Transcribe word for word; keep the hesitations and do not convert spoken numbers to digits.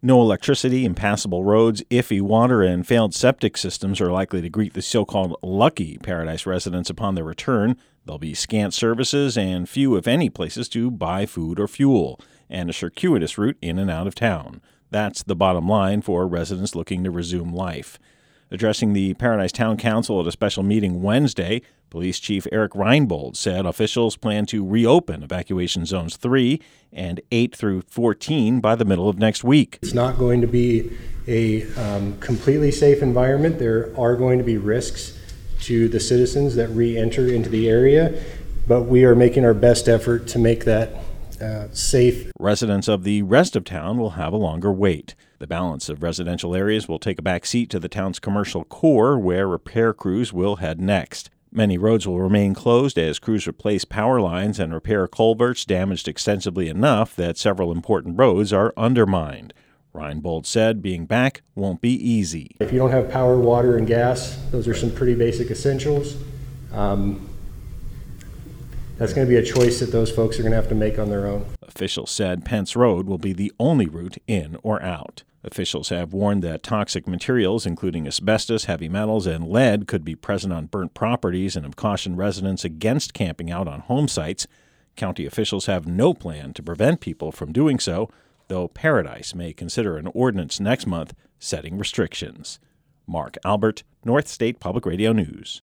No electricity, impassable roads, iffy water, and failed septic systems are likely to greet the so-called lucky Paradise residents upon their return. There'll be scant services and few, if any, places to buy food or fuel, and a circuitous route in and out of town. That's the bottom line for residents looking to resume life. Addressing the Paradise Town Council at a special meeting Wednesday, Police Chief Eric Reinbold said officials plan to reopen evacuation zones three and eight through fourteen by the middle of next week. It's not going to be a um, completely safe environment. There are going to be risks to the citizens that re-enter into the area, but we are making our best effort to make that uh, safe. Residents of the rest of town will have a longer wait. The balance of residential areas will take a back seat to the town's commercial core, where repair crews will head next. Many roads will remain closed as crews replace power lines and repair culverts damaged extensively enough that several important roads are undermined. Reinbold said being back won't be easy. If you don't have power, water, and gas, those are some pretty basic essentials. Um, that's going to be a choice that those folks are going to have to make on their own. Officials said Pence Road will be the only route in or out. Officials have warned that toxic materials, including asbestos, heavy metals, and lead, could be present on burnt properties and have cautioned residents against camping out on home sites. County officials have no plan to prevent people from doing so, though Paradise may consider an ordinance next month setting restrictions. Mark Albert, North State Public Radio News.